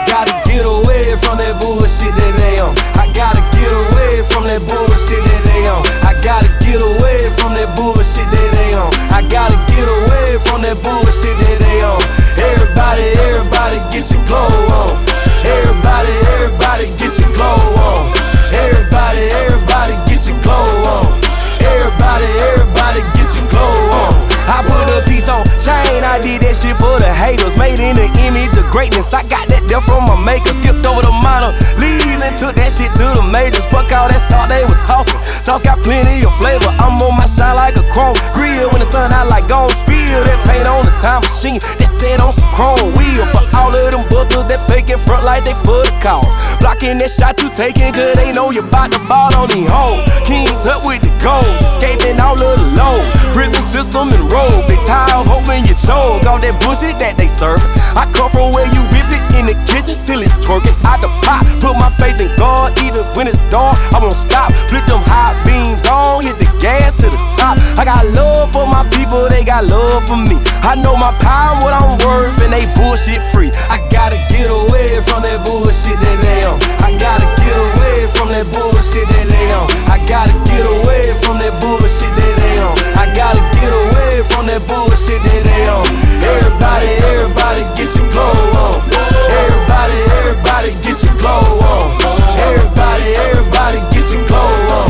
gotta get away from that bullshit that they on. I gotta get away from that bullshit that they on. I gotta get away from that bullshit that they on. I gotta get away from that bullshit that they on. Everybody get your glow on. Everybody get your glow on. Everybody get your glow on. Everybody get your glow on. I put a piece on chain, I did that shit for the haters. Made in the image of greatness, I got that there from my maker. Skipped over the minor leagues and took that shit to the majors. Fuck all that salt they were tossing, sauce got plenty of flavor. I'm on my shine like a chrome grill. When the sun out like gon' spill. That paint on the time machine, that set on some chrome wheel. For all of them buzzers that fake in front like they for the cause. Blocking that shot you taking, cause they know you bout to ball on these hoes. King Tut with the gold, escaping all of the load. Prison system and road, they tired of hoping you choke. All that bullshit that they serve. I come from where you whip it in the kitchen till it's twerking. Out the pot, put my faith in God, even when it's dark, I won't stop. Flip them high beams on, hit the gas to the top. I got love for my people, they got love for me. I know my power, what I'm worth, and they bullshit free. I gotta get away from that bullshit that they on. I gotta get away from that bullshit that they on. I gotta get away from that bullshit that they on. I gotta get away from that bullshit that they on. Everybody get your glow on. Everybody get your glow on. Everybody get your glow on.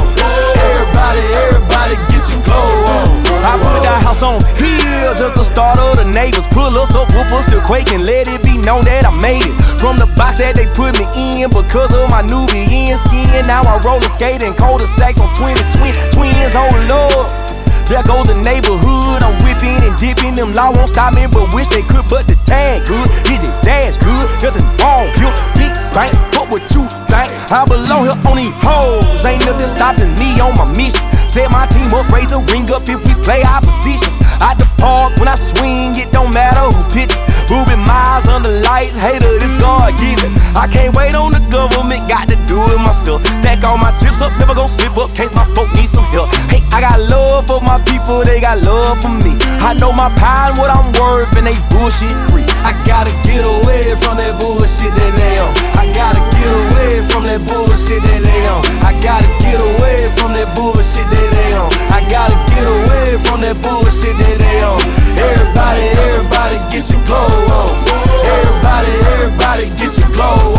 Everybody get your glow on. I put that house on hill just to startle the neighbors. Pull up so woofers still quaking. Let it be known that I made it from the box that they put me in because of my Nubian skin. Now I'm roller skating, cul-de-sacs on 2020 twins. Oh Lord. There goes the neighborhood, I'm whipping and dipping. Them law won't stop me, but wish they could. But the tag good, is it dash good? Nothing wrong here, big bank, fuck what you think. I belong here on these hoes, ain't nothing stopping me on my mission. Set my team up, raise the ring up if we play our positions. At the park, when I swing, it don't matter who pitch it. Moving miles under lights, hater, this God given. I can't wait on the government, got to do it myself. Stack all my chips up, never gon' slip up, case my folk need some help. Hey, I got love for my people, they got love for me. I know my power and what I'm worth, and they bullshit free. I gotta get away from that bullshit that they on. I gotta get away from that bullshit that they on. I gotta get away from that bullshit that they on. I gotta get away from that bullshit that they on. Everybody get your glow on. Everybody get your glow on.